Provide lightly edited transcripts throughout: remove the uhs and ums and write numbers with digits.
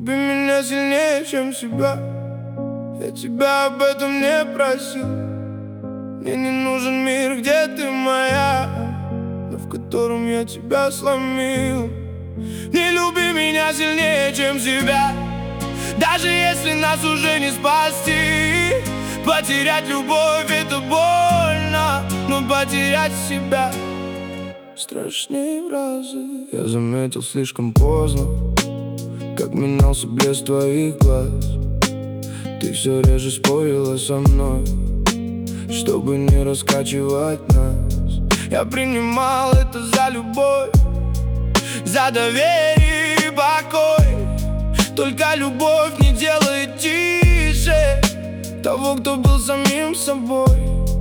Люби меня сильнее, чем себя. Я тебя об этом не просил. Мне не нужен мир, где ты моя, но в котором я тебя сломил. Не люби меня сильнее, чем себя, даже если нас уже не спасти. Потерять любовь — это больно, но потерять себя страшнее в разы. Я заметил слишком поздно, как менялся блеск твоих глаз. Ты все реже спорила со мной, чтобы не раскачивать нас. Я принимал это за любовь, за доверие и покой. Только любовь не делает тише того, кто был самим собой.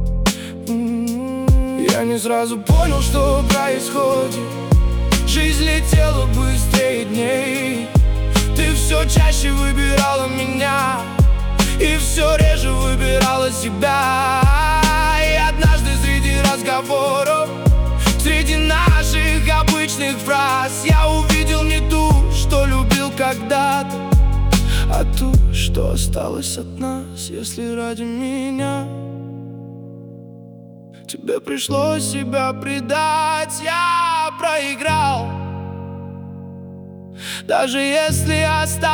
Я не сразу понял, что происходит. Жизнь летела быстрее дней. Ты все чаще выбирала меня и все реже выбирала себя. И однажды среди разговоров, среди наших обычных фраз, я увидел не ту, что любил когда-то, а ту, что осталось от нас. Если ради меня тебе пришлось себя предать, я проиграл. Даже если осталось